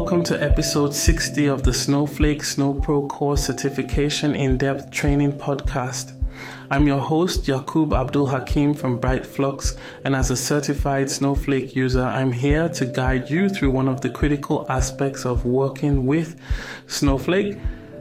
Welcome to episode 60 of the Snowflake SnowPro Course Certification In-Depth Training Podcast. I'm your host, Yaqub Abdul Hakim from BrightFlux, and as a certified Snowflake user, I'm here to guide you through one of the critical aspects of working with Snowflake,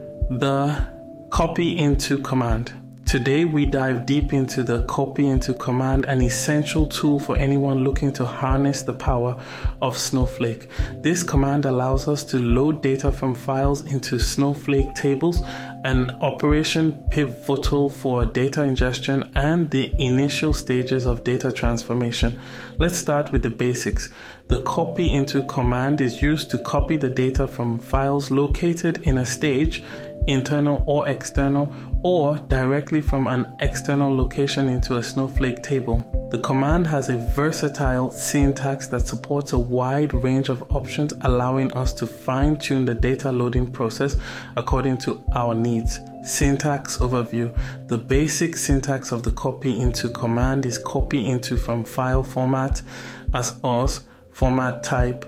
the copy into command. Today, we dive deep into the copy into command, an essential tool for anyone looking to harness the power of Snowflake. This command allows us to load data from files into Snowflake tables, an operation pivotal for data ingestion and the initial stages of data transformation. Let's start with the basics. The copy into command is used to copy the data from files located in a stage, internal or external, or directly from an external location into a Snowflake table. The command has a versatile syntax that supports a wide range of options, allowing us to fine-tune the data loading process according to our needs. Syntax overview. The basic syntax of the copy into command is copy into from file format as format type,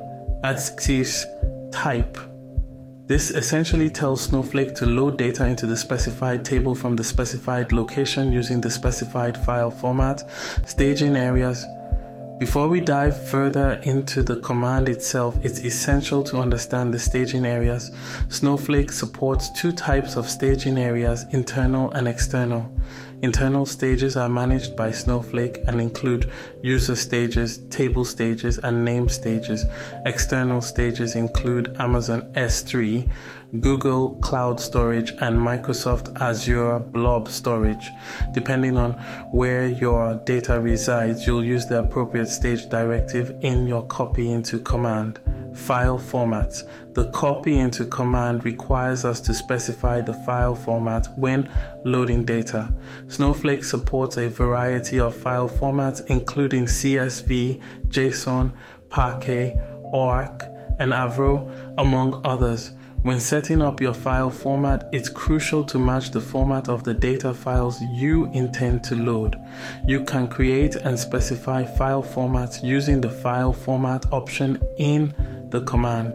axis type. This essentially tells Snowflake to load data into the specified table from the specified location using the specified file format. Staging areas. Before we dive further into the command itself, it's essential to understand the staging areas. Snowflake supports two types of staging areas, internal and external. Internal stages are managed by Snowflake and include user stages, table stages, and name stages. External stages include Amazon S3, Google Cloud Storage, and Microsoft Azure Blob Storage. Depending on where your data resides, you'll use the appropriate stage directive in your copy into command. File formats. The copy into command requires us to specify the file format when loading data. Snowflake supports a variety of file formats, including CSV, JSON, Parquet, ORC, and Avro, among others. When setting up your file format, it's crucial to match the format of the data files you intend to load. You can create and specify file formats using the file format option in the command.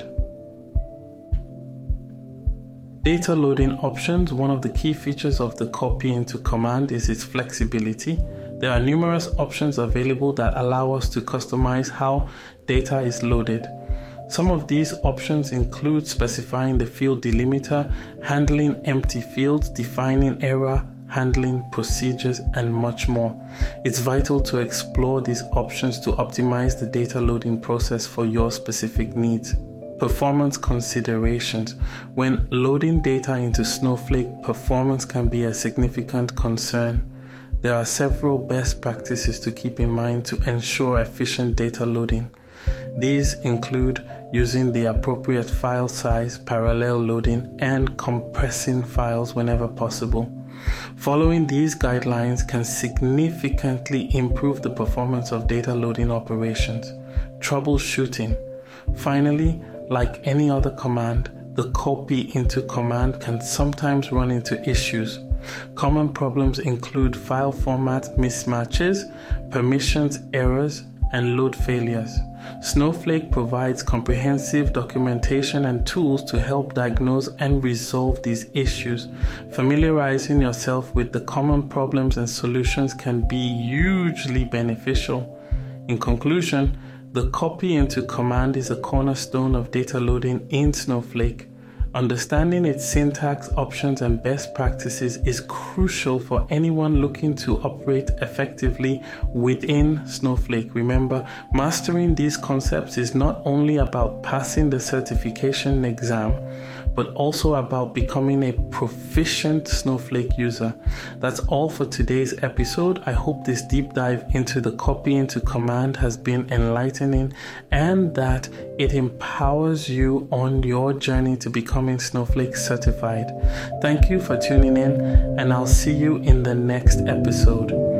Data loading options. One of the key features of the copy into command is its flexibility. There are numerous options available that allow us to customize how data is loaded. Some of these options include specifying the field delimiter, handling empty fields, defining error handling procedures, and much more. It's vital to explore these options to optimize the data loading process for your specific needs. Performance considerations. When loading data into Snowflake, performance can be a significant concern. There are several best practices to keep in mind to ensure efficient data loading. These include using the appropriate file size, parallel loading, and compressing files whenever possible. Following these guidelines can significantly improve the performance of data loading operations. Troubleshooting. Finally, like any other command, the copy into command can sometimes run into issues. Common problems include file format mismatches, permissions errors, and load failures. Snowflake provides comprehensive documentation and tools to help diagnose and resolve these issues. Familiarizing yourself with the common problems and solutions can be hugely beneficial. In conclusion, the copy into command is a cornerstone of data loading in Snowflake. Understanding its syntax, options, and best practices is crucial for anyone looking to operate effectively within Snowflake. Remember, mastering these concepts is not only about passing the certification exam, but also about becoming a proficient Snowflake user. That's all for today's episode. I hope this deep dive into the copy into command has been enlightening and that it empowers you on your journey to becoming Snowflake certified. Thank you for tuning in, and I'll see you in the next episode.